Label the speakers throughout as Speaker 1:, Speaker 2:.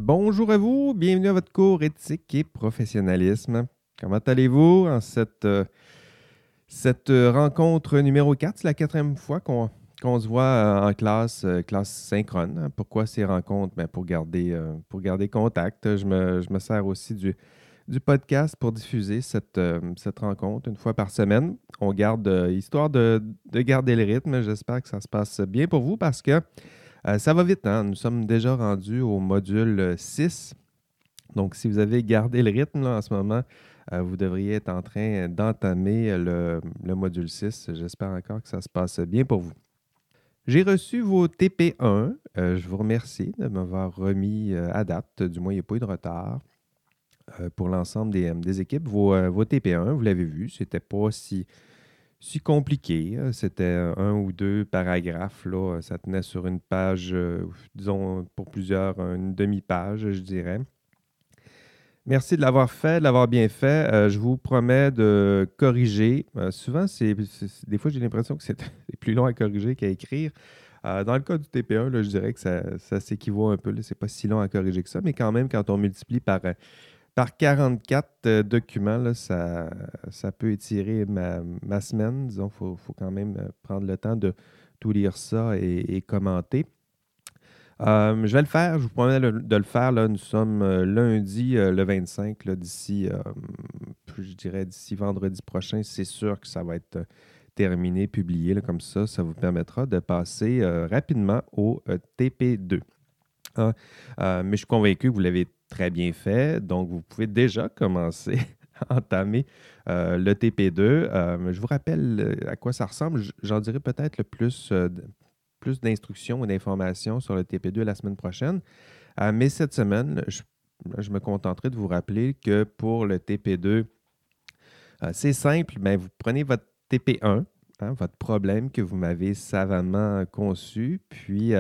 Speaker 1: Bonjour à vous, bienvenue à votre cours éthique et professionnalisme. Comment allez-vous en cette rencontre numéro 4? C'est la quatrième fois qu'on se voit en classe synchrone, hein. Pourquoi ces rencontres? Ben, pour garder contact. Je me sers aussi du podcast pour diffuser cette rencontre une fois par semaine. On garde, histoire de garder le rythme. J'espère que ça se passe bien pour vous parce que ça va vite, hein? Nous sommes déjà rendus au module 6. Donc, si vous avez gardé le rythme là, en ce moment, vous devriez être en train d'entamer le module 6. J'espère encore que ça se passe bien pour vous. J'ai reçu vos TP1. Je vous remercie de m'avoir remis à date. Du moins, il n'y a pas eu de retard pour l'ensemble des équipes. Vos TP1, vous l'avez vu, c'était pas si compliqué. C'était un ou deux paragraphes. Là. Ça tenait sur une page, disons, pour plusieurs, une demi-page, je dirais. Merci de l'avoir fait, de l'avoir bien fait. Je vous promets de corriger. Souvent, des fois, j'ai l'impression que c'est plus long à corriger qu'à écrire. Dans le cas du TP1, là, je dirais que ça s'équivaut un peu. C'est pas si long à corriger que ça, mais quand même, quand on multiplie par 44 documents, là, ça peut étirer ma semaine. Disons, faut quand même prendre le temps de tout lire ça et commenter. Je vais le faire, je vous promets de le faire. Là. Nous sommes lundi le 25, là, je dirais d'ici vendredi prochain. C'est sûr que ça va être terminé, publié. Là, comme ça vous permettra de passer rapidement au TP2. Hein? Mais je suis convaincu que vous l'avez très bien fait. Donc, vous pouvez déjà commencer à entamer le TP2. Je vous rappelle à quoi ça ressemble. J'en dirai peut-être le plus d'instructions et d'informations sur le TP2 la semaine prochaine. Mais cette semaine, je me contenterai de vous rappeler que pour le TP2, c'est simple. Ben, vous prenez votre TP1, hein, votre problème que vous m'avez savamment conçu, puis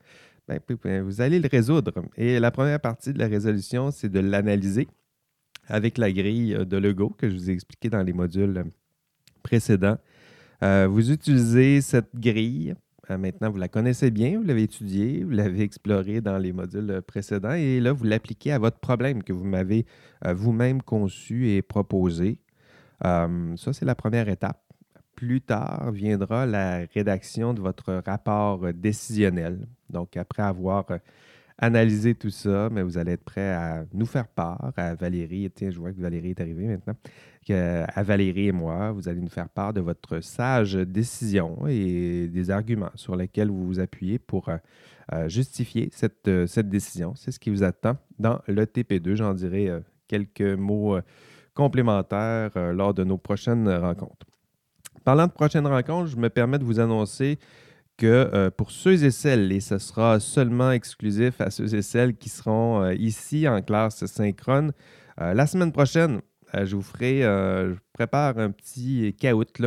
Speaker 1: vous allez le résoudre. Et la première partie de la résolution, c'est de l'analyser avec la grille de Lego que je vous ai expliqué dans les modules précédents. Vous utilisez cette grille. Maintenant, vous la connaissez bien, vous l'avez étudiée, vous l'avez explorée dans les modules précédents et là, vous l'appliquez à votre problème que vous m'avez vous-même conçu et proposé. Ça, c'est la première étape. Plus tard viendra la rédaction de votre rapport décisionnel. Donc, après avoir analysé tout ça, mais vous allez être prêt à nous faire part, à Valérie. Tiens, je vois que Valérie est arrivée maintenant. À Valérie et moi, vous allez nous faire part de votre sage décision et des arguments sur lesquels vous vous appuyez pour justifier cette décision. C'est ce qui vous attend dans le TP2. J'en dirai quelques mots complémentaires lors de nos prochaines rencontres. Parlant de prochaines rencontres, je me permets de vous annoncer que pour ceux et celles, et ce sera seulement exclusif à ceux et celles qui seront ici en classe synchrone, la semaine prochaine, je vous prépare un petit caout, là.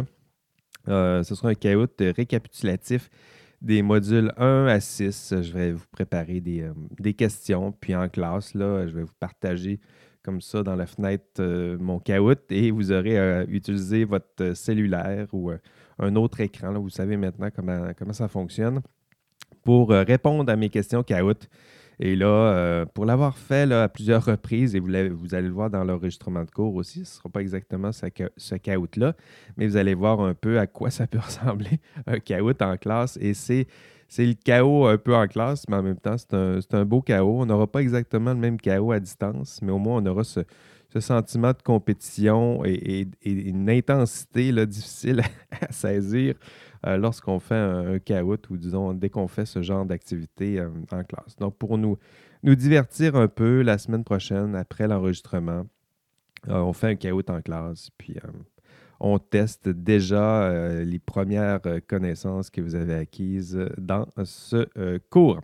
Speaker 1: Ce sera un caout récapitulatif des modules 1 à 6. Je vais vous préparer des questions, puis en classe, là, je vais vous partager comme ça dans la fenêtre mon caout et vous aurez utilisé votre cellulaire ou un autre écran. Là, vous savez maintenant comment ça fonctionne pour répondre à mes questions caout. Et là, pour l'avoir fait là, à plusieurs reprises, et vous allez le voir dans l'enregistrement de cours aussi, ce ne sera pas exactement ce caout-là, mais vous allez voir un peu à quoi ça peut ressembler, un caout en classe. Et c'est le chaos un peu en classe, mais en même temps, c'est un beau chaos. On n'aura pas exactement le même chaos à distance, mais au moins, on aura ce sentiment de compétition et une intensité là, difficile à saisir lorsqu'on fait un caout ou disons dès qu'on fait ce genre d'activité en classe. Donc, pour nous divertir un peu la semaine prochaine, après l'enregistrement, on fait un caout en classe, puis on teste déjà les premières connaissances que vous avez acquises dans ce cours.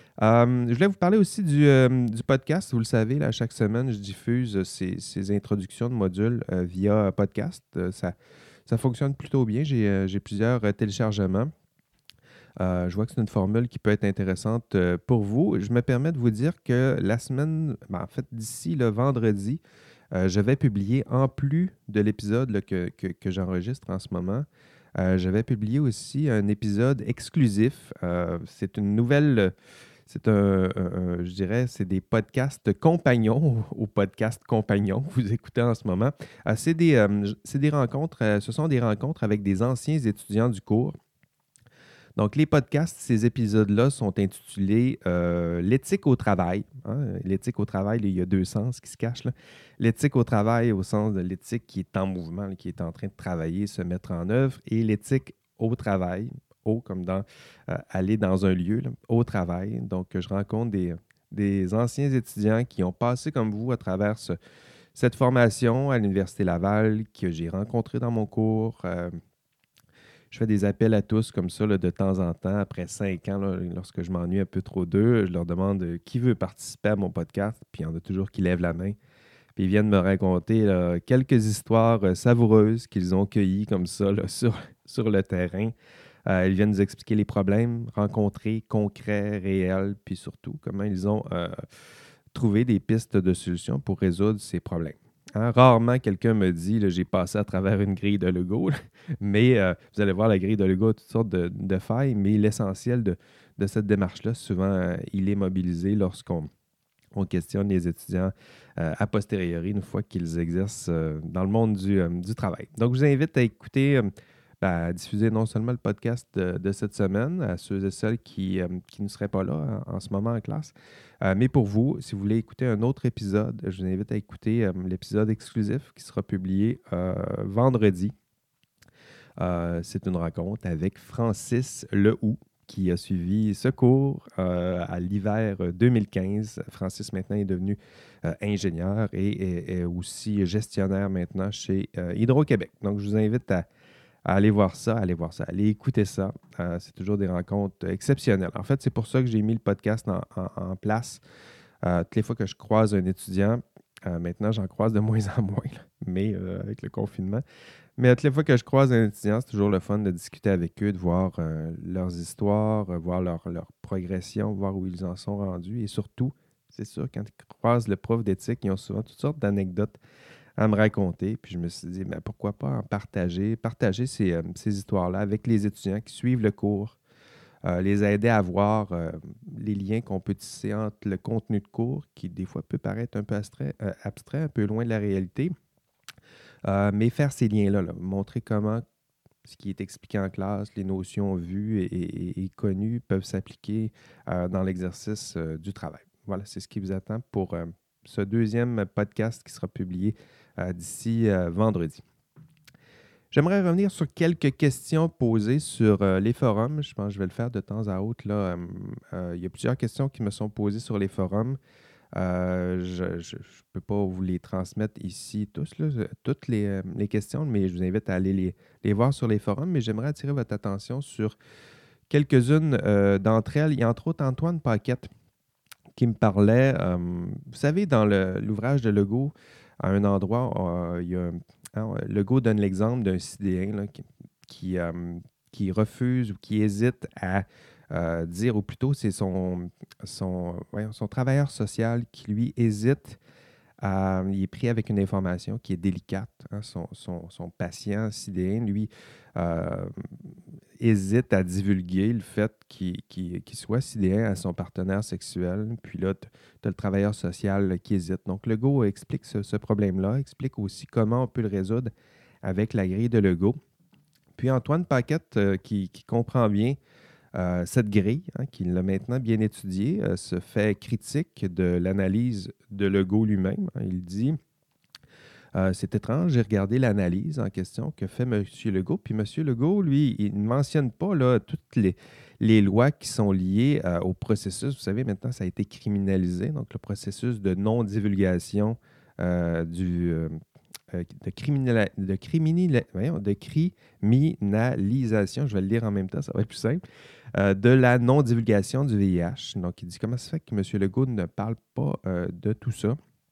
Speaker 1: Je voulais vous parler aussi du podcast. Vous le savez, là, chaque semaine, je diffuse ces introductions de modules via podcast. Ça fonctionne plutôt bien. J'ai plusieurs téléchargements. Je vois que c'est une formule qui peut être intéressante pour vous. Je me permets de vous dire que la semaine, en fait, d'ici le vendredi, je vais publier, en plus de l'épisode là, que j'enregistre en ce moment, je vais publier aussi un épisode exclusif. C'est une nouvelle je dirais, c'est des podcasts compagnons aux podcasts compagnons que vous écoutez en ce moment. C'est des rencontres, ce sont des rencontres avec des anciens étudiants du cours. Donc, les podcasts, ces épisodes-là sont intitulés L'éthique au travail. Hein. L'éthique au travail, il y a deux sens qui se cachent, là. L'éthique au travail au sens de l'éthique qui est en mouvement, là, qui est en train de travailler, se mettre en œuvre, et l'éthique au travail, au comme dans aller dans un lieu, là, au travail. Donc, je rencontre des anciens étudiants qui ont passé comme vous à travers cette formation à l'Université Laval que j'ai rencontré dans mon cours. Je fais des appels à tous comme ça là, de temps en temps. Après 5 ans, là, lorsque je m'ennuie un peu trop d'eux, je leur demande qui veut participer à mon podcast. Puis il y en a toujours qui lèvent la main. Puis ils viennent me raconter là, quelques histoires savoureuses qu'ils ont cueillies comme ça là, sur le terrain. Ils viennent nous expliquer les problèmes rencontrés, concrets, réels, puis surtout comment ils ont trouvé des pistes de solutions pour résoudre ces problèmes. Hein, rarement quelqu'un me dit là, j'ai passé à travers une grille de Lego, mais vous allez voir, la grille de Lego a toutes sortes de failles, mais l'essentiel de cette démarche-là, souvent, il est mobilisé lorsqu'on questionne les étudiants a posteriori, une fois qu'ils exercent dans le monde du travail. Donc, je vous invite à écouter, à diffuser non seulement le podcast de cette semaine à ceux et celles qui ne seraient pas là en ce moment en classe, mais pour vous, si vous voulez écouter un autre épisode, je vous invite à écouter l'épisode exclusif qui sera publié vendredi. C'est une rencontre avec Francis Lehoux, qui a suivi ce cours à l'hiver 2015. Francis, maintenant, est devenu ingénieur et est aussi gestionnaire maintenant chez Hydro-Québec. Donc, je vous invite à aller voir ça, aller écouter ça. C'est toujours des rencontres exceptionnelles. En fait, c'est pour ça que j'ai mis le podcast en place. Toutes les fois que je croise un étudiant, maintenant, j'en croise de moins en moins, là, mais avec le confinement. Mais toutes les fois que je croise un étudiant, c'est toujours le fun de discuter avec eux, de voir leurs histoires, voir leur progression, voir où ils en sont rendus. Et surtout, c'est sûr, quand ils croisent le prof d'éthique, ils ont souvent toutes sortes d'anecdotes à me raconter. Puis je me suis dit, mais pourquoi pas en partager ces histoires-là avec les étudiants qui suivent le cours, les aider à voir les liens qu'on peut tisser entre le contenu de cours, qui des fois peut paraître un peu abstrait, un peu loin de la réalité. Mais faire ces liens-là, là, montrer comment ce qui est expliqué en classe, les notions vues et connues peuvent s'appliquer dans l'exercice du travail. Voilà, c'est ce qui vous attend pour ce deuxième podcast qui sera publié d'ici vendredi. J'aimerais revenir sur quelques questions posées sur les forums. Je pense que je vais le faire de temps à autre. Là. Il y a plusieurs questions qui me sont posées sur les forums. Je ne peux pas vous les transmettre ici tous, là, toutes les questions, mais je vous invite à aller les voir sur les forums. Mais j'aimerais attirer votre attention sur quelques-unes d'entre elles. Il y a entre autres Antoine Paquette qui me parlait. Vous savez, dans l'ouvrage de Legault, à un endroit, il y a, Legault donne l'exemple d'un Sidéen là, qui refuse ou qui hésite à dire, ou plutôt c'est son travailleur social qui lui hésite il est pris avec une information qui est délicate. Hein. Son patient sidéen, lui, hésite à divulguer le fait qu'il soit sidéen à son partenaire sexuel. Puis là, tu as le travailleur social là, qui hésite. Donc, Legault explique ce problème-là, explique aussi comment on peut le résoudre avec la grille de Legault. Puis Antoine Paquette, qui comprend bien cette grille, hein, qu'il l'a maintenant bien étudiée, se fait critique de l'analyse de Legault lui-même. Hein. Il dit c'est étrange, j'ai regardé l'analyse en question que fait M. Legault. Puis M. Legault, lui, il ne mentionne pas là, toutes les lois qui sont liées au processus. Vous savez, maintenant, ça a été criminalisé. Donc, le processus de non-divulgation de criminalisation, je vais le lire en même temps, ça va être plus simple, de la non-divulgation du VIH. Donc, il dit comment ça fait que M. Legault ne parle pas de tout ça.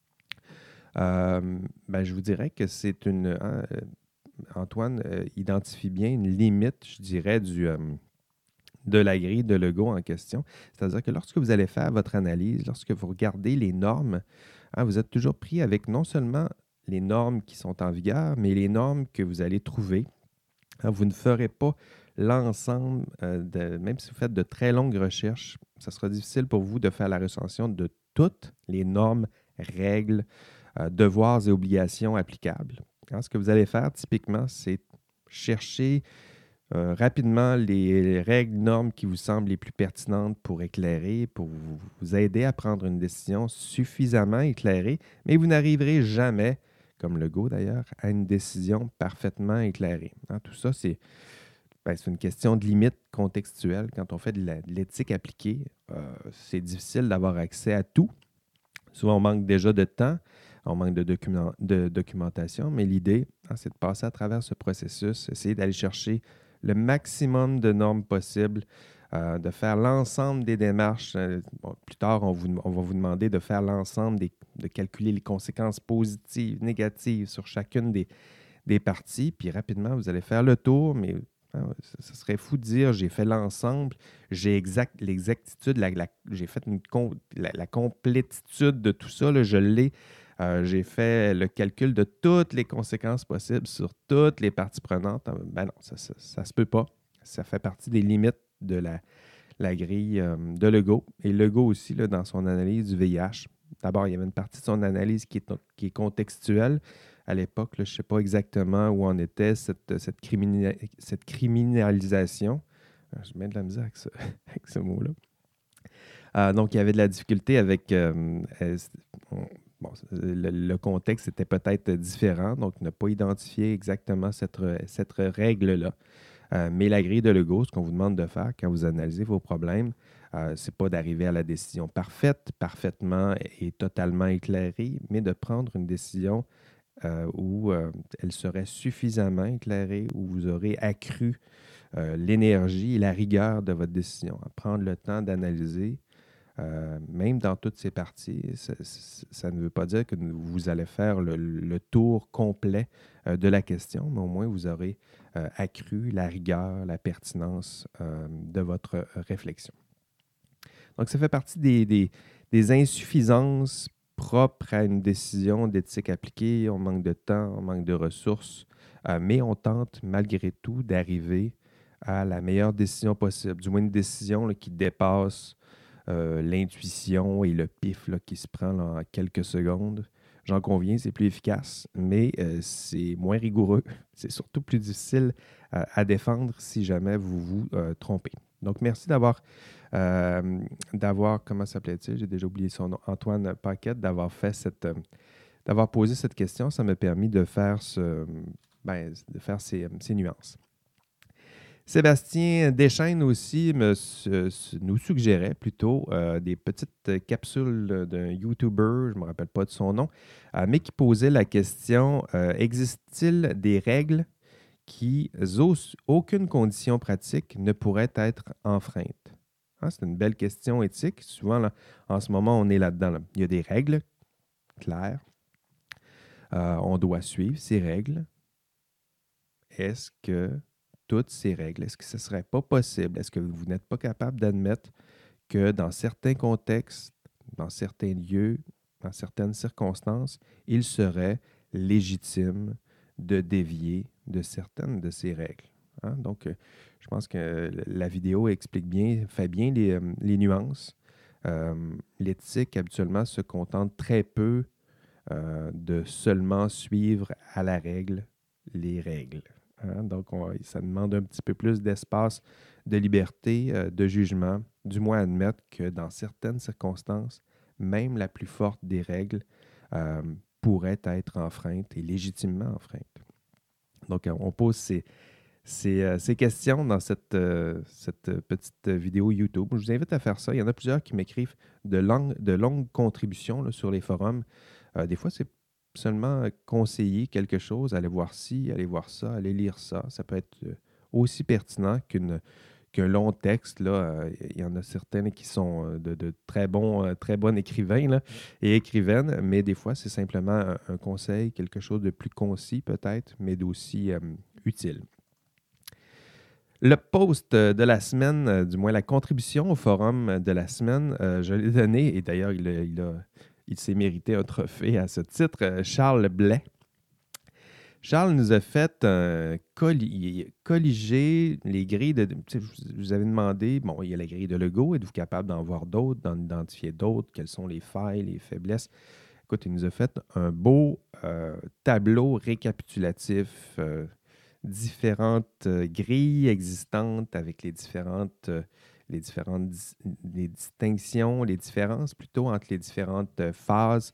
Speaker 1: Je vous dirais que c'est Antoine identifie bien une limite, je dirais, de la grille de Legault en question. C'est-à-dire que lorsque vous allez faire votre analyse, lorsque vous regardez les normes, hein, vous êtes toujours pris avec non seulement les normes qui sont en vigueur, mais les normes que vous allez trouver. Hein, vous ne ferez pas l'ensemble, même si vous faites de très longues recherches, ça sera difficile pour vous de faire la recension de toutes les normes, règles, devoirs et obligations applicables. Hein, ce que vous allez faire typiquement, c'est chercher rapidement les règles, normes qui vous semblent les plus pertinentes pour éclairer, pour vous aider à prendre une décision suffisamment éclairée, mais vous n'arriverez jamais, comme Legault d'ailleurs, à une décision parfaitement éclairée. Hein, tout ça, c'est une question de limite contextuelle. Quand on fait de l'éthique appliquée, c'est difficile d'avoir accès à tout. Souvent, on manque déjà de temps, on manque de documentation, mais l'idée, hein, c'est de passer à travers ce processus, essayer d'aller chercher le maximum de normes possibles, de faire l'ensemble des démarches. Plus tard, on va vous demander de faire l'ensemble, de calculer les conséquences positives, négatives sur chacune des parties, puis rapidement, vous allez faire le tour, mais hein, ça serait fou de dire j'ai fait l'ensemble, j'ai l'exactitude, j'ai fait la complétitude de tout ça, là, je l'ai. J'ai fait le calcul de toutes les conséquences possibles sur toutes les parties prenantes. Ben non, ça se peut pas. Ça fait partie des limites de la grille de Legault. Et Legault aussi, là, dans son analyse du VIH, d'abord, il y avait une partie de son analyse qui est contextuelle. À l'époque, là, je ne sais pas exactement où en était cette criminalisation. Je mets de la misère avec, avec ce mot-là. Donc, il y avait de la difficulté avec... le contexte était peut-être différent, donc ne pas identifier exactement cette règle-là. Mais la grille de Legault, ce qu'on vous demande de faire quand vous analysez vos problèmes, ce n'est pas d'arriver à la décision parfaite, parfaitement et totalement éclairée, mais de prendre une décision où elle serait suffisamment éclairée, où vous aurez accru l'énergie et la rigueur de votre décision. Prendre le temps d'analyser, même dans toutes ces parties, ça ne veut pas dire que vous allez faire le tour complet de la question, mais au moins vous aurez accru la rigueur, la pertinence de votre réflexion. Donc, ça fait partie des insuffisances propres à une décision d'éthique appliquée. On manque de temps, on manque de ressources, mais on tente malgré tout d'arriver à la meilleure décision possible, du moins une décision là, qui dépasse l'intuition et le pif là, qui se prend là, en quelques secondes. J'en conviens, c'est plus efficace, mais c'est moins rigoureux. C'est surtout plus difficile à défendre si jamais vous vous trompez. Donc, merci d'avoir, comment s'appelait-il? J'ai déjà oublié son nom, Antoine Paquette, d'avoir posé cette question. Ça m'a permis de faire, ces nuances. Sébastien Deschênes aussi nous suggérait plutôt des petites capsules d'un YouTuber, je ne me rappelle pas de son nom, mais qui posait la question existe-t-il des règles qui, aucune condition pratique ne pourrait être enfreinte? Hein, c'est une belle question éthique. Souvent, là, en ce moment, on est là-dedans. Là. Il y a des règles claires. On doit suivre ces règles. Est-ce que toutes ces règles, est-ce que ce ne serait pas possible? Est-ce que vous n'êtes pas capable d'admettre que dans certains contextes, dans certains lieux, dans certaines circonstances, il serait légitime de dévier de certaines de ces règles? Hein? Donc, je pense que la vidéo explique bien, fait bien les nuances. L'éthique, habituellement, se contente très peu de seulement suivre à la règle les règles. Hein? Donc, ça demande un petit peu plus d'espace de liberté, de jugement, du moins admettre que dans certaines circonstances, même la plus forte des règles pourrait être enfreinte et légitimement enfreinte. Donc, on pose ces questions dans cette petite vidéo YouTube. Je vous invite à faire ça. Il y en a plusieurs qui m'écrivent de longues contributions là, sur les forums. Des fois, c'est seulement conseiller quelque chose, aller voir ci, aller voir ça, aller lire ça. Ça peut être aussi pertinent qu'un long texte. Là. Il y en a certaines qui sont de très bons écrivains là, et écrivaines, mais des fois, c'est simplement un conseil, quelque chose de plus concis peut-être, mais d'aussi utile. Le post de la semaine, du moins la contribution au forum de la semaine, je l'ai donné, et d'ailleurs, il s'est mérité un trophée à ce titre, Charles Blais. Charles nous a fait colliger les grilles de. Je vous avais demandé, bon, il y a la grille de Lego, êtes-vous capable d'en voir d'autres, d'en identifier d'autres, quelles sont les failles, les faiblesses? Écoute, il nous a fait un beau tableau récapitulatif, différentes grilles existantes avec les distinctions, les différences plutôt entre les différentes phases,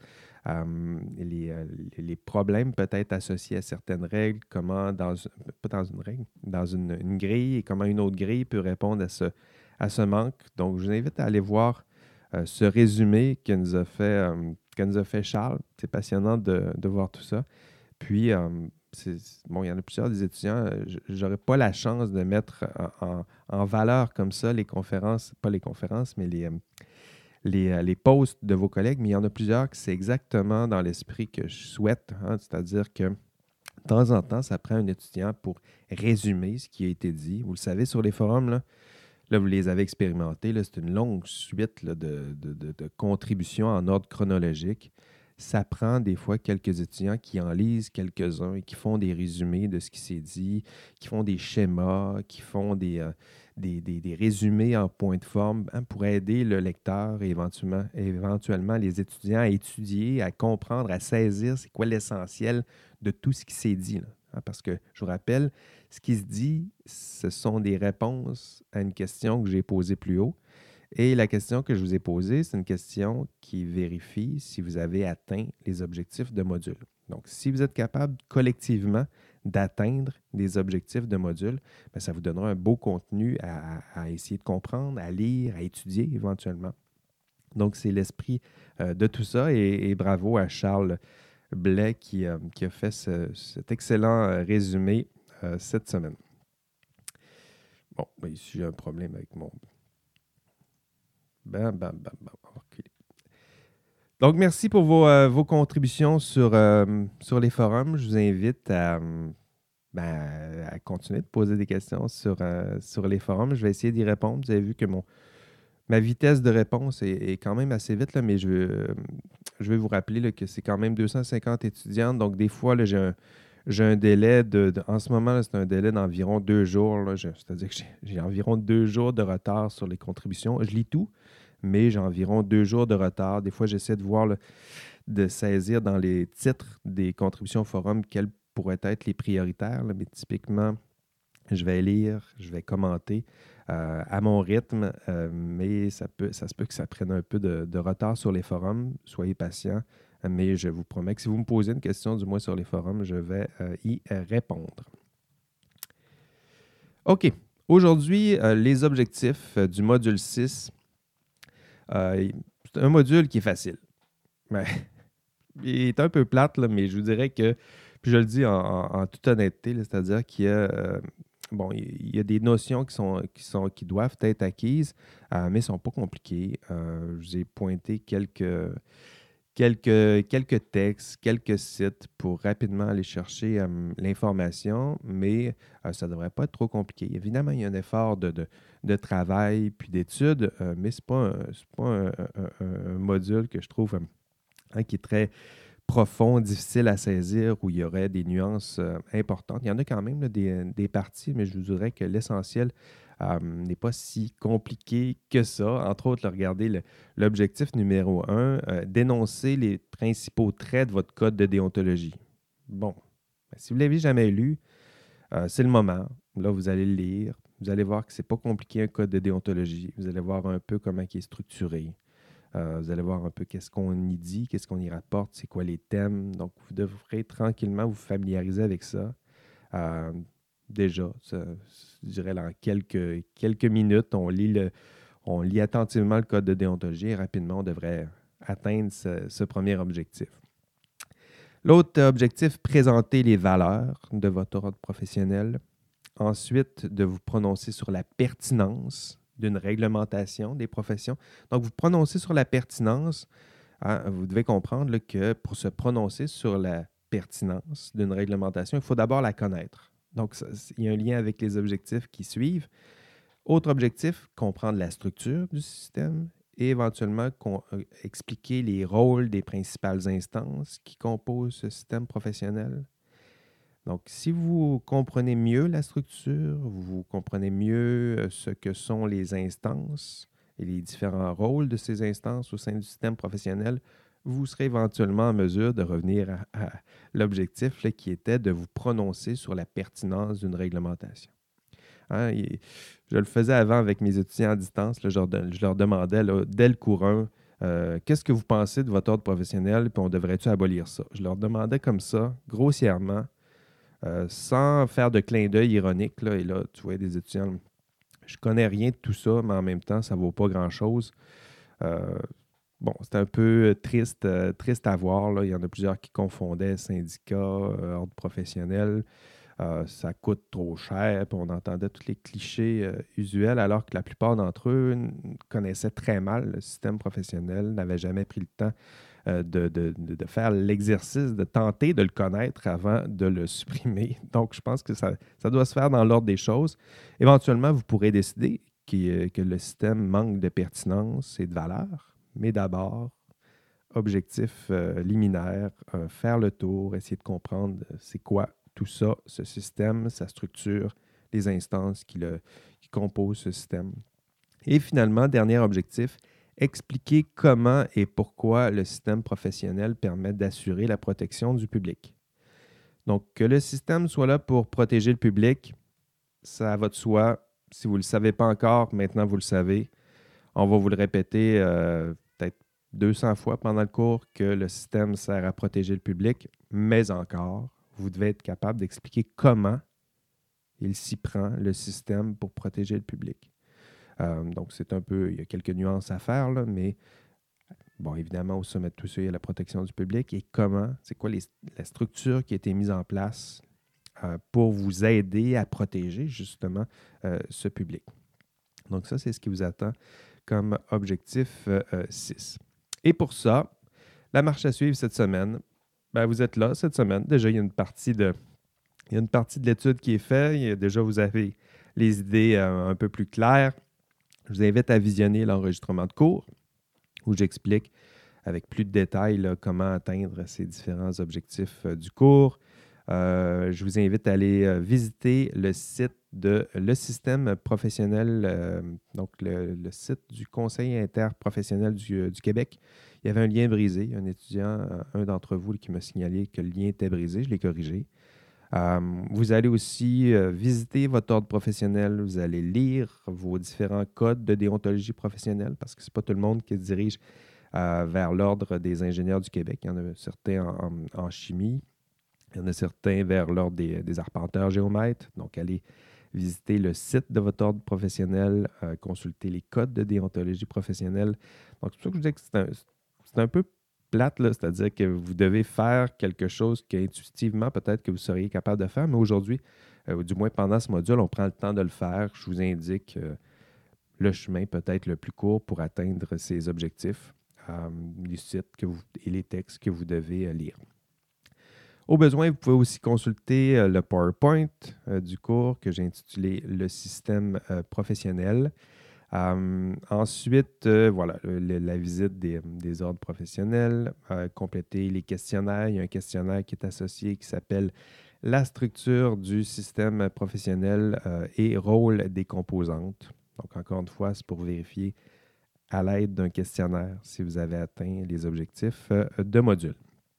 Speaker 1: les problèmes peut-être associés à certaines règles, comment pas dans une règle, dans une grille et comment une autre grille peut répondre à ce manque. Donc, je vous invite à aller voir ce résumé que nous a fait Charles. C'est passionnant de voir tout ça. Puis, bon, il y en a plusieurs des étudiants. Je n'aurais pas la chance de mettre en valeur comme ça les conférences, pas les conférences, mais les posts de vos collègues, mais il y en a plusieurs que c'est exactement dans l'esprit que je souhaite, hein, c'est-à-dire que de temps en temps, ça prend un étudiant pour résumer ce qui a été dit. Vous le savez, sur les forums, là vous les avez expérimentés, là, c'est une longue suite là, de contributions en ordre chronologique. Ça prend des fois quelques étudiants qui en lisent quelques-uns et qui font des résumés de ce qui s'est dit, qui font des schémas, qui font des résumés en point de forme, hein, pour aider le lecteur et éventuellement les étudiants à étudier, à comprendre, à saisir c'est quoi l'essentiel de tout ce qui s'est dit, là. Hein, parce que, je vous rappelle, ce qui se dit, ce sont des réponses à une question que j'ai posée plus haut. Et la question que je vous ai posée, c'est une question qui vérifie si vous avez atteint les objectifs de module. Donc, si vous êtes capable collectivement d'atteindre des objectifs de module, bien, ça vous donnera un beau contenu à essayer de comprendre, à lire, à étudier éventuellement. Donc, c'est l'esprit de tout ça et bravo à Charles Blais qui a fait cet excellent résumé cette semaine. Bon, ben ici, j'ai un problème avec mon... Bam, bam, bam, bam. On va reculer. Donc, merci pour vos contributions sur les forums. Je vous invite à continuer de poser des questions sur les forums. Je vais essayer d'y répondre. Vous avez vu que ma vitesse de réponse est quand même assez vite, là, mais je vais vous rappeler là, que c'est quand même 250 étudiantes. Donc, des fois, là, j'ai un délai en ce moment, là, c'est un délai d'environ 2 jours. C'est-à-dire que j'ai environ 2 jours de retard sur les contributions. Je lis tout, mais j'ai environ 2 jours de retard. Des fois, j'essaie de voir, là, de saisir dans les titres des contributions au forum quels pourraient être les prioritaires, là, mais typiquement, je vais lire, je vais commenter à mon rythme, mais ça se peut que ça prenne un peu de retard sur les forums. Soyez patients, mais je vous promets que si vous me posez une question, du moins sur les forums, je vais y répondre. OK. Aujourd'hui, les objectifs du module 6. C'est un module qui est facile. Ouais. Il est un peu plate, là, mais je vous dirais que, puis je le dis en toute honnêteté, là, c'est-à-dire qu'il y a, bon, il y a des notions qui doivent être acquises, mais elles ne sont pas compliquées. Je vous ai pointé quelques textes, quelques sites pour rapidement aller chercher l'information, mais ça ne devrait pas être trop compliqué. Évidemment, il y a un effort de travail puis d'études, mais ce n'est pas un module que je trouve qui est très profond, difficile à saisir, où il y aurait des nuances importantes. Il y en a quand même là, des parties, mais je vous dirais que l'essentiel n'est pas si compliqué que ça. Entre autres, là, regardez l'objectif numéro 1, dénoncer les principaux traits de votre code de déontologie. Bon, si vous ne l'avez jamais lu, c'est le moment. Là, vous allez le lire. Vous allez voir que ce n'est pas compliqué un code de déontologie. Vous allez voir un peu comment il est structuré. Vous allez voir un peu qu'est-ce qu'on y dit, qu'est-ce qu'on y rapporte, c'est quoi les thèmes. Donc, vous devrez tranquillement vous familiariser avec ça. Déjà, je dirais dans quelques minutes, on lit attentivement le code de déontologie et rapidement, on devrait atteindre ce premier objectif. L'autre objectif, présenter les valeurs de votre ordre professionnel. Ensuite, de vous prononcer sur la pertinence d'une réglementation des professions. Donc, vous prononcez sur la pertinence. Hein, vous devez comprendre là, que pour se prononcer sur la pertinence d'une réglementation, il faut d'abord la connaître. Donc, il y a un lien avec les objectifs qui suivent. Autre objectif, comprendre la structure du système et éventuellement expliquer les rôles des principales instances qui composent ce système professionnel. Donc, si vous comprenez mieux la structure, vous comprenez mieux ce que sont les instances et les différents rôles de ces instances au sein du système professionnel, vous serez éventuellement en mesure de revenir à l'objectif là, qui était de vous prononcer sur la pertinence d'une réglementation. Hein, je le faisais avant avec mes étudiants à distance. Là, je leur demandais là, dès le cours 1, qu'est-ce que vous pensez de votre ordre professionnel, puis on devrait-tu abolir ça? Je leur demandais comme ça, grossièrement, sans faire de clin d'œil ironique. Là, et là, tu vois, des étudiants, je connais rien de tout ça, mais en même temps, ça ne vaut pas grand-chose. Euh, bon, c'est un peu triste à voir. Là. Il y en a plusieurs qui confondaient syndicats, ordre professionnel. Ça coûte trop cher, puis on entendait tous les clichés usuels, alors que la plupart d'entre eux connaissaient très mal le système professionnel, n'avaient jamais pris le temps de faire l'exercice, de tenter de le connaître avant de le supprimer. Donc, je pense que ça doit se faire dans l'ordre des choses. Éventuellement, vous pourrez décider que le système manque de pertinence et de valeur, mais d'abord, objectif liminaire, faire le tour, essayer de comprendre c'est quoi tout ça, ce système, sa structure, les instances qui composent ce système. Et finalement, dernier objectif, expliquer comment et pourquoi le système professionnel permet d'assurer la protection du public. Donc, que le système soit là pour protéger le public, ça va de soi. Si vous ne le savez pas encore, maintenant vous le savez. On va vous le répéter peut-être 200 fois pendant le cours que le système sert à protéger le public, mais encore, vous devez être capable d'expliquer comment il s'y prend, le système, pour protéger le public. Donc, c'est un peu, il y a quelques nuances à faire, là, mais bon, évidemment, au sommet de tout ça, il y a la protection du public et comment, c'est quoi la structure qui a été mise en place pour vous aider à protéger justement ce public. Donc, ça, c'est ce qui vous attend comme objectif 6. Et pour ça, la marche à suivre cette semaine, ben, vous êtes là cette semaine. Déjà, il y a une partie de l'étude qui est faite. Déjà, vous avez les idées un peu plus claires. Je vous invite à visionner l'enregistrement de cours où j'explique avec plus de détails là, comment atteindre ces différents objectifs du cours. Je vous invite à aller visiter le site de le système professionnel, donc le site du Conseil interprofessionnel du Québec. Il y avait un lien brisé. Un étudiant, un d'entre vous, qui m'a signalé que le lien était brisé. Je l'ai corrigé. Vous allez aussi visiter votre ordre professionnel. Vous allez lire vos différents codes de déontologie professionnelle parce que ce n'est pas tout le monde qui se dirige vers l'Ordre des ingénieurs du Québec. Il y en a certains en chimie. Il y en a certains vers l'Ordre des arpenteurs géomètres. Donc, allez visiter le site de votre ordre professionnel, consulter les codes de déontologie professionnelle. Donc, c'est pour ça que je vous dis que c'est un peu plate, là, c'est-à-dire que vous devez faire quelque chose qu'intuitivement, peut-être que vous seriez capable de faire, mais aujourd'hui, ou du moins pendant ce module, on prend le temps de le faire. Je vous indique le chemin peut-être le plus court pour atteindre ces objectifs, les sites et les textes que vous devez lire. Au besoin, vous pouvez aussi consulter le PowerPoint du cours que j'ai intitulé « Le système professionnel ». Ensuite, voilà, la visite des ordres professionnels, compléter les questionnaires. Il y a un questionnaire qui est associé qui s'appelle « La structure du système professionnel et rôle des composantes ». Donc, encore une fois, c'est pour vérifier à l'aide d'un questionnaire si vous avez atteint les objectifs de module.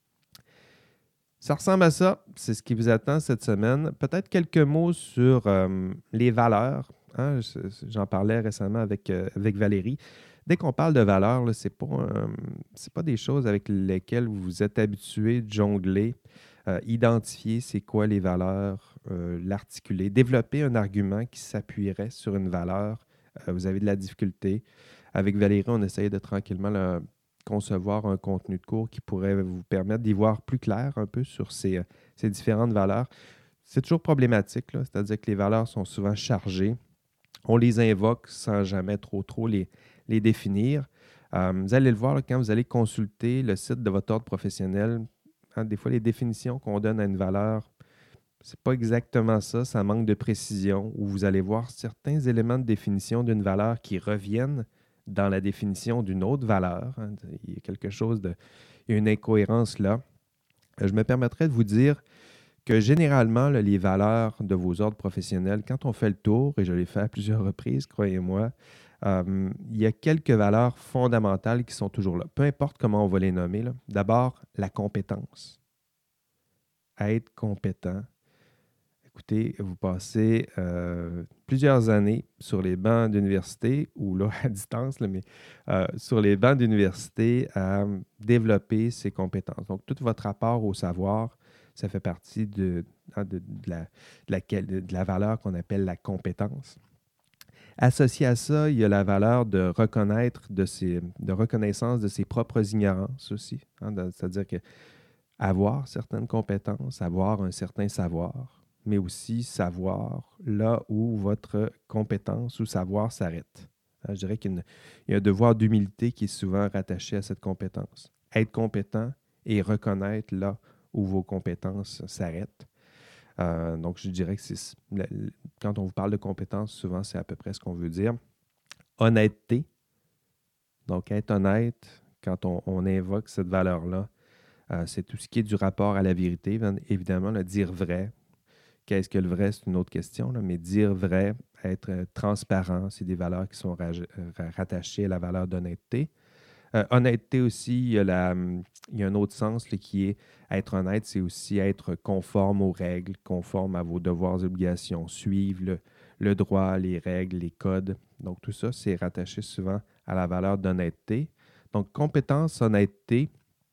Speaker 1: Ça ressemble à ça. C'est ce qui vous attend cette semaine. Peut-être quelques mots sur les valeurs. Hein? J'en parlais récemment avec Valérie. Dès qu'on parle de valeurs, ce n'est pas des choses avec lesquelles vous êtes habitué de jongler. Identifier c'est quoi les valeurs, l'articuler, développer un argument qui s'appuierait sur une valeur. Vous avez de la difficulté. Avec Valérie, on essaye de tranquillement concevoir un contenu de cours qui pourrait vous permettre d'y voir plus clair un peu sur ces différentes valeurs. C'est toujours problématique, là, c'est-à-dire que les valeurs sont souvent chargées. On les invoque sans jamais trop les définir. Vous allez le voir là, quand vous allez consulter le site de votre ordre professionnel. Hein, des fois, les définitions qu'on donne à une valeur, c'est pas exactement ça, ça manque de précision, où vous allez voir certains éléments de définition d'une valeur qui reviennent dans la définition d'une autre valeur. Hein. Il y a quelque chose il y a une incohérence là. Je me permettrais de vous dire que généralement, là, les valeurs de vos ordres professionnels, quand on fait le tour, et je l'ai fait à plusieurs reprises, croyez-moi, il y a quelques valeurs fondamentales qui sont toujours là, peu importe comment on va les nommer, là. D'abord, la compétence. Être compétent. Écoutez, vous passez plusieurs années sur les bancs d'université, ou là, à distance, là, mais sur les bancs d'université à développer ces compétences. Donc, tout votre rapport au savoir, ça fait partie de la valeur qu'on appelle la compétence. Associé à ça, il y a la valeur de de reconnaissance de ses propres ignorances aussi, hein, c'est-à-dire que avoir certaines compétences, avoir un certain savoir, mais aussi savoir là où votre compétence ou savoir s'arrête. Je dirais qu'il y a un devoir d'humilité qui est souvent rattaché à cette compétence. Être compétent et reconnaître là où vos compétences s'arrêtent. Donc, je dirais que quand on vous parle de compétences, souvent, c'est à peu près ce qu'on veut dire. Honnêteté. Donc, être honnête, quand on invoque cette valeur-là, c'est tout ce qui est du rapport à la vérité. Évidemment, le dire vrai. Qu'est-ce que le vrai? C'est une autre question, là, mais dire vrai, être transparent, c'est des valeurs qui sont rattachées à la valeur d'honnêteté. Honnêteté aussi, il y a un autre sens là, qui est être honnête, c'est aussi être conforme aux règles, conforme à vos devoirs et obligations, suivre le droit, les règles, les codes. Donc, tout ça, c'est rattaché souvent à la valeur d'honnêteté. Donc, compétence, honnêteté,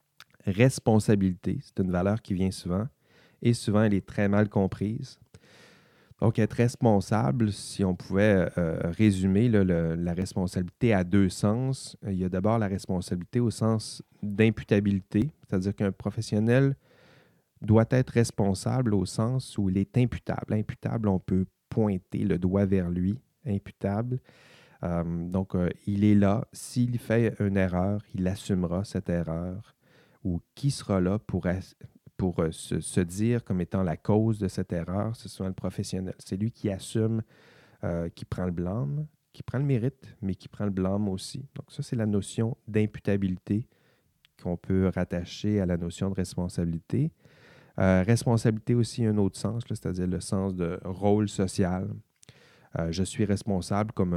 Speaker 1: responsabilité, c'est une valeur qui vient souvent et souvent elle est très mal comprise. Donc, être responsable, si on pouvait résumer là, la responsabilité à deux sens, il y a d'abord la responsabilité au sens d'imputabilité, c'est-à-dire qu'un professionnel doit être responsable au sens où il est imputable. Imputable, on peut pointer le doigt vers lui, imputable. Donc, il est là. S'il fait une erreur, il assumera cette erreur. Ou qui sera là pour se dire comme étant la cause de cette erreur, c'est souvent le professionnel. C'est lui qui assume, qui prend le blâme, qui prend le mérite, mais qui prend le blâme aussi. Donc, ça, c'est la notion d'imputabilité qu'on peut rattacher à la notion de responsabilité. Responsabilité aussi, un autre sens, là, c'est-à-dire le sens de rôle social. Je suis responsable comme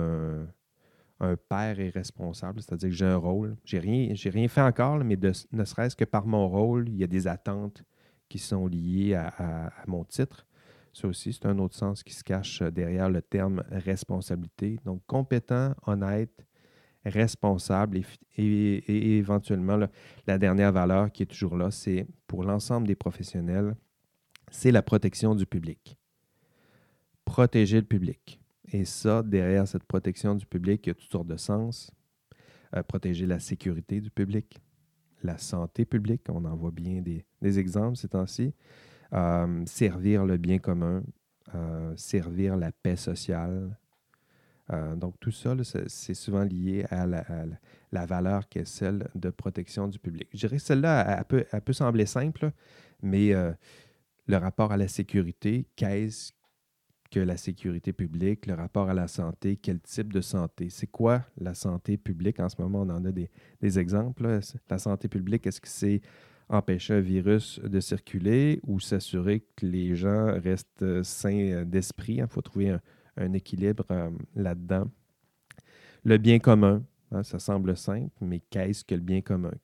Speaker 1: un père est responsable, c'est-à-dire que j'ai un rôle. J'ai rien fait encore, là, mais ne serait-ce que par mon rôle, il y a des attentes qui sont liées à mon titre. Ça aussi, c'est un autre sens qui se cache derrière le terme responsabilité. Donc, compétent, honnête, responsable et éventuellement, là, la dernière valeur qui est toujours là, c'est pour l'ensemble des professionnels, c'est la protection du public. Protéger le public. Et ça, derrière cette protection du public, il y a toutes sortes de sens. Protéger la sécurité du public, la santé publique, on en voit bien des exemples ces temps-ci. Servir le bien commun, servir la paix sociale. Donc, tout ça, là, c'est souvent lié à la valeur qui est celle de protection du public. Je dirais que celle-là, elle peut sembler simple, là, mais le rapport à la sécurité, qu'est-ce que la sécurité publique, le rapport à la santé, quel type de santé? C'est quoi la santé publique? En ce moment, on en a des exemples, là. La santé publique, est-ce que c'est empêcher un virus de circuler ou s'assurer que les gens restent sains d'esprit? Il faut trouver un équilibre là-dedans. Le bien commun, hein, ça semble simple, mais qu'est-ce que le bien commun?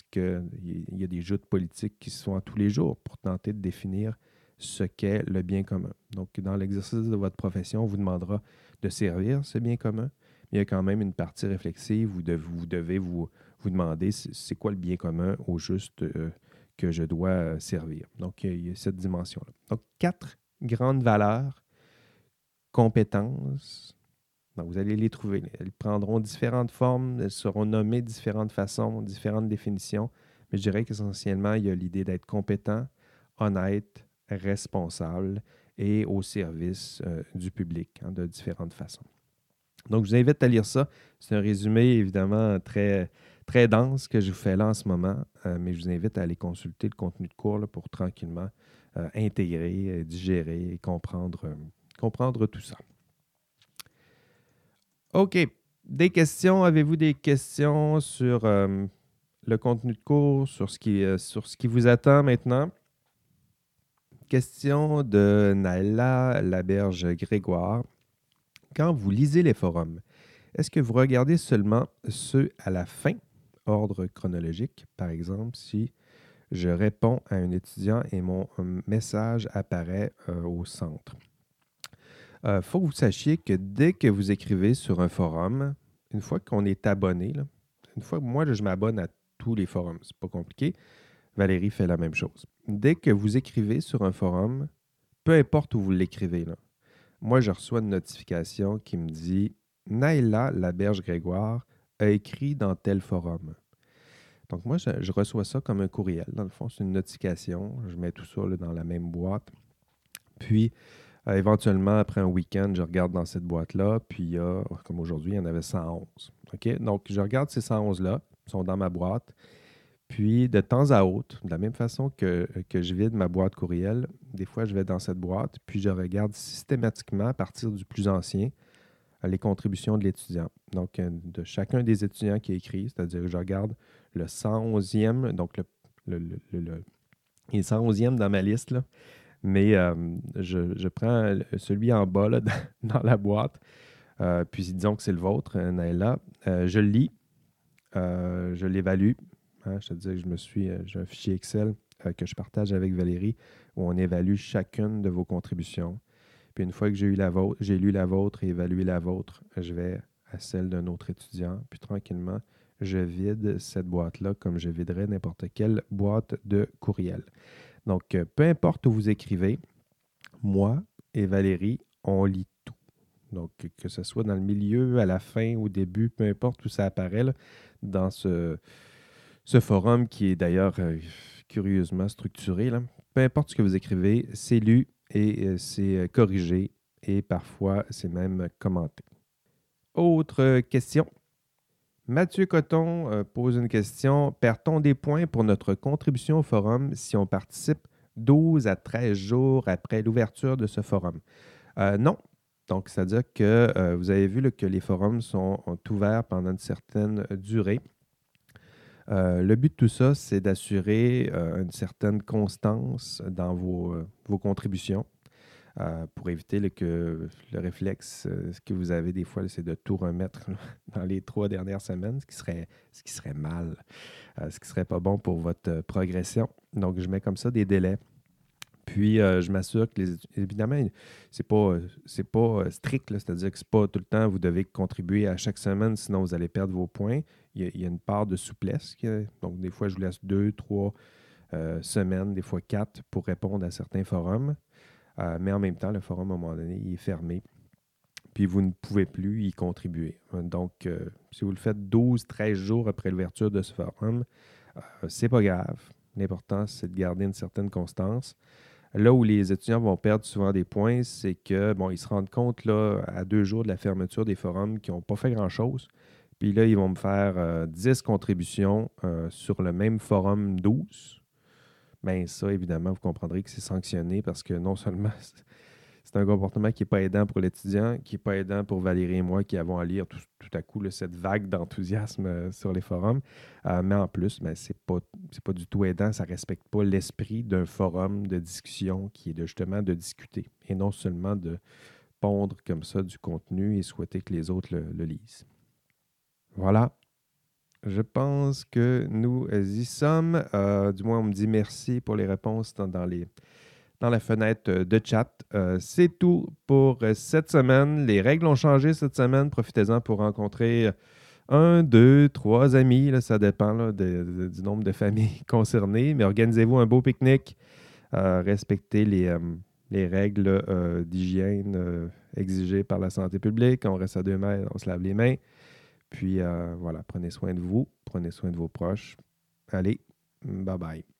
Speaker 1: Il y a des joutes politiques qui se font tous les jours pour tenter de définir ce qu'est le bien commun. Donc, dans l'exercice de votre profession, on vous demandera de servir ce bien commun, mais il y a quand même une partie réflexive où vous devez vous demander c'est quoi le bien commun au juste que je dois servir. Donc, il y a cette dimension-là. Donc, 4 grandes valeurs, compétences. Donc, vous allez les trouver. Elles prendront différentes formes, elles seront nommées de différentes façons, différentes définitions, mais je dirais qu'essentiellement, il y a l'idée d'être compétent, honnête, responsable et au service du public, hein, de différentes façons. Donc, je vous invite à lire ça. C'est un résumé, évidemment, très, très dense que je vous fais là en ce moment, mais je vous invite à aller consulter le contenu de cours là, pour tranquillement intégrer, digérer et comprendre tout ça. OK. Des questions? Avez-vous des questions sur le contenu de cours, sur ce qui vous attend maintenant? question de Naila Laberge-Grégoire. Quand vous lisez les forums, est-ce que vous regardez seulement ceux à la fin, ordre chronologique? Par exemple, si je réponds à un étudiant et mon message apparaît au centre. Faut que vous sachiez que dès que vous écrivez sur un forum, une fois qu'on est abonné, là, une fois que moi, je m'abonne à tous les forums, c'est pas compliqué. Valérie fait la même chose. Dès que vous écrivez sur un forum, peu importe où vous l'écrivez, là, moi, je reçois une notification qui me dit Naila Laberge-Grégoire a écrit dans tel forum. Donc, moi, je reçois ça comme un courriel. Dans le fond, c'est une notification. Je mets tout ça là, dans la même boîte. Puis, éventuellement, après un week-end, je regarde dans cette boîte-là. Puis, comme aujourd'hui, il y en avait 111. OK? Donc, je regarde ces 111-là. Ils sont dans ma boîte. Puis, de temps à autre, de la même façon que je vide ma boîte courriel, des fois, je vais dans cette boîte, puis je regarde systématiquement, à partir du plus ancien, les contributions de l'étudiant. Donc, de chacun des étudiants qui a écrit, c'est-à-dire que je regarde le 111e, donc il est 111e dans ma liste, là, mais je prends celui en bas là, dans la boîte, puis disons que c'est le vôtre, Naëlla. Je le lis, je l'évalue. Hein, je te dis que j'ai un fichier Excel que je partage avec Valérie où on évalue chacune de vos contributions. Puis une fois que j'ai lu la vôtre et évalué la vôtre, je vais à celle d'un autre étudiant. Puis tranquillement, je vide cette boîte-là comme je viderais n'importe quelle boîte de courriel. Donc, peu importe où vous écrivez, moi et Valérie, on lit tout. Donc, que ce soit dans le milieu, à la fin, au début, peu importe où ça apparaît, là, dans ce forum qui est d'ailleurs curieusement structuré, là. Peu importe ce que vous écrivez, c'est lu et c'est corrigé et parfois c'est même commenté. Autre question. Mathieu Coton pose une question. Perd-on des points pour notre contribution au forum si on participe 12 à 13 jours après l'ouverture de ce forum? Non. Donc, c'est-à-dire que vous avez vu là, que les forums sont ouverts pendant une certaine durée. Le but de tout ça, c'est d'assurer une certaine constance dans vos contributions pour éviter que le réflexe que vous avez des fois, là, c'est de tout remettre là, dans les 3 dernières semaines, ce qui serait mal, ce qui ne serait pas bon pour votre progression. Donc, je mets comme ça des délais. Puis, je m'assure que, évidemment, c'est pas strict, là, c'est-à-dire que c'est pas tout le temps, vous devez contribuer à chaque semaine, sinon vous allez perdre vos points. Il y a une part de souplesse. Donc, des fois, je vous laisse 2, 3 semaines, des fois 4 pour répondre à certains forums. Mais en même temps, le forum, à un moment donné, il est fermé. Puis, vous ne pouvez plus y contribuer. Donc, si vous le faites 12, 13 jours après l'ouverture de ce forum, c'est pas grave. L'important, c'est de garder une certaine constance. Là où les étudiants vont perdre souvent des points, c'est que ils se rendent compte là, à 2 jours de la fermeture des forums qu'ils n'ont pas fait grand-chose. Puis là, ils vont me faire 10 contributions sur le même forum 12. Bien, ça, évidemment, vous comprendrez que c'est sanctionné parce que non seulement c'est un comportement qui n'est pas aidant pour l'étudiant, qui n'est pas aidant pour Valérie et moi qui avons à lire tout à coup là, cette vague d'enthousiasme sur les forums. Mais en plus, c'est pas du tout aidant. Ça ne respecte pas l'esprit d'un forum de discussion qui est justement de discuter et non seulement de pondre comme ça du contenu et souhaiter que les autres le lisent. Voilà. Je pense que nous y sommes. Du moins, on me dit merci pour les réponses dans la fenêtre de chat. C'est tout pour cette semaine. Les règles ont changé cette semaine. Profitez-en pour rencontrer 1, 2, 3 amis. Là, ça dépend là, du nombre de familles concernées. Mais organisez-vous un beau pique-nique. Respectez les règles d'hygiène exigées par la santé publique. On reste à 2 mètres, on se lave les mains. Puis voilà, prenez soin de vous, prenez soin de vos proches. Allez, bye bye.